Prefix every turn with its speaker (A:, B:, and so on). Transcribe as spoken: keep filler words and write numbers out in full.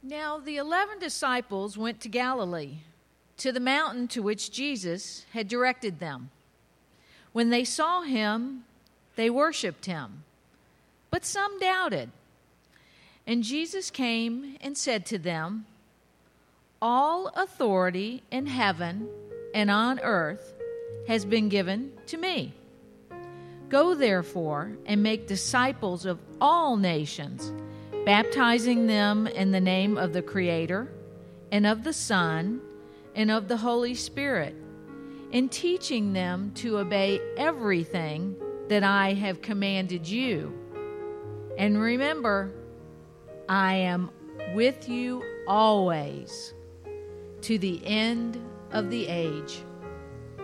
A: Now the eleven disciples went to Galilee, to the mountain to which Jesus had directed them. When they saw him, they worshipped him, but some doubted. And Jesus came and said to them, "All authority in heaven and on earth has been given to me. Go therefore and make disciples of all nations, baptizing them in the name of the Creator and of the Son and of the Holy Spirit, and teaching them to obey everything that I have commanded you. And remember, I am with you always, to the end of the age."